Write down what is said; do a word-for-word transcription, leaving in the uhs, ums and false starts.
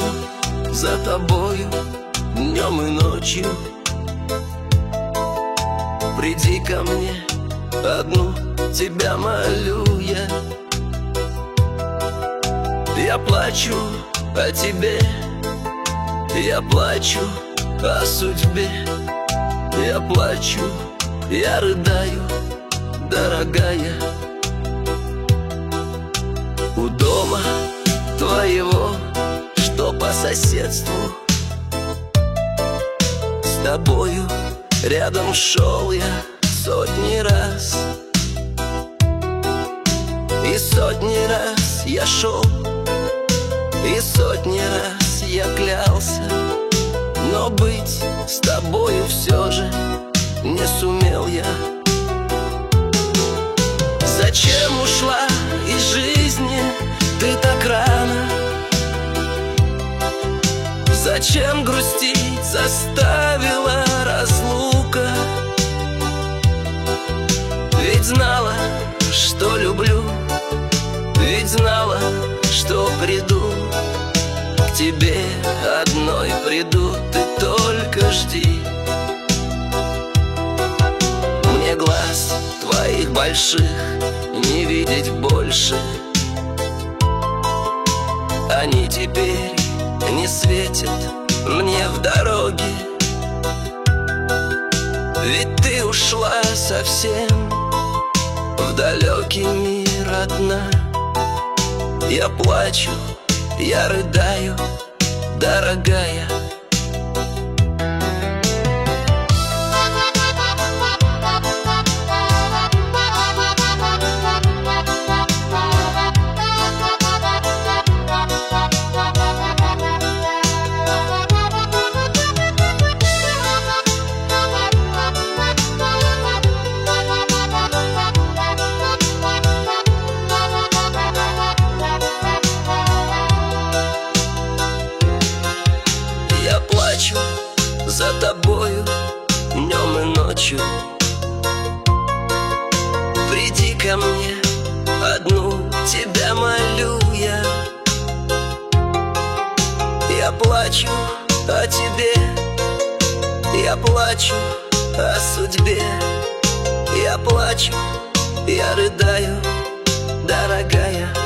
за тобою днем и ночью. Приди ко мне, одну тебя молю я. Я плачу о тебе, я плачу о судьбе. Я плачу, я рыдаю, дорогая. У дома твоего, что по соседству, с тобою рядом шел я сотни раз. И сотни раз я шел, и сотни раз я клялся, но быть с тобою все же не сумел я. Зачем ушла из жизни ты так рано? Зачем грустить заставила разлука? Ведь знала, что люблю, ведь знала, что приду к тебе одной приду, ты только жди. Мне глаз твоих больших не видеть больше, они теперь не светят мне в дороге. Ведь ты ушла совсем в далекий мир одна. Я плачу, я рыдаю, дорогая. За тобою днем и ночью. Приди ко мне, одну тебя молю я. Я плачу о тебе, я плачу о судьбе. Я плачу, я рыдаю, дорогая.